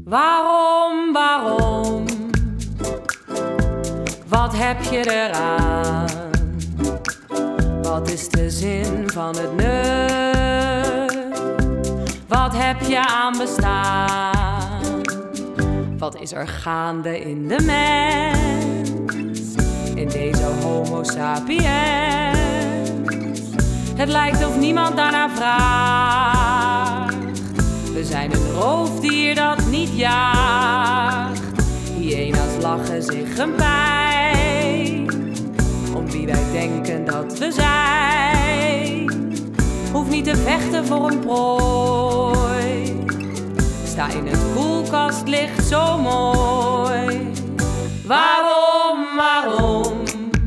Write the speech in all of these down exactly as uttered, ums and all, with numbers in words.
Waarom, waarom? Wat heb je eraan? Wat is de zin van het nut? Wat heb je aan bestaan? Wat is er gaande in de mens? In deze homo sapiens? Het lijkt of niemand daarnaar vraagt. We zijn een roofdier dat niet jaagt. Hyena's lachen zich een pijn om wie wij denken dat we zijn. Hoef niet te vechten voor een prooi. Sta in het koelkastlicht zo mooi. Waarom, waarom?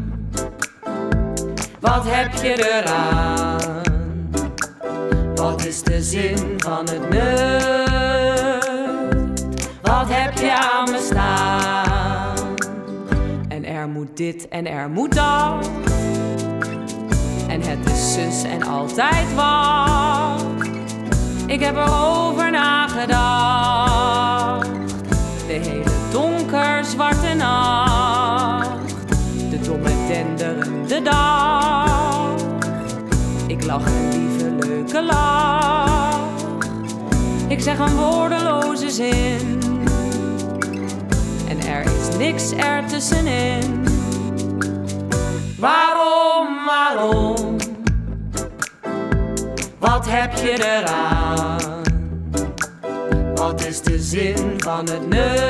Wat heb je eraan? Wat is de zin van het nut? Wat heb je aan me staan? En er moet dit en er moet dat. En het is zus en altijd wat. Ik heb erover nagedacht. De hele donker zwarte nacht. De domme denderende dag. Ik lach een lieve leuke lach. Ik zeg een woordeloze zin. En er is niks ertussenin. Waarom, waarom? Wat heb je eraan? Wat is de zin van het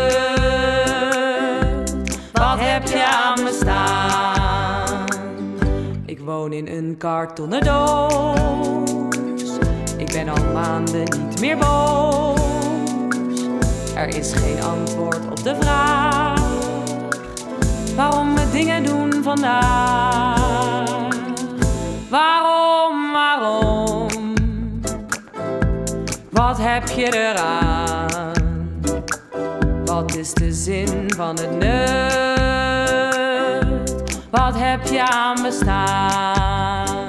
nut? Wat heb je aan me staan? Ik woon in een kartonnen doos. Ik ben al maanden niet meer boos. Er is geen antwoord op de vraag waarom we dingen doen vandaag. Waarom, waarom? Wat heb je eraan? Wat is de zin van het nut? Wat heb je aan bestaan?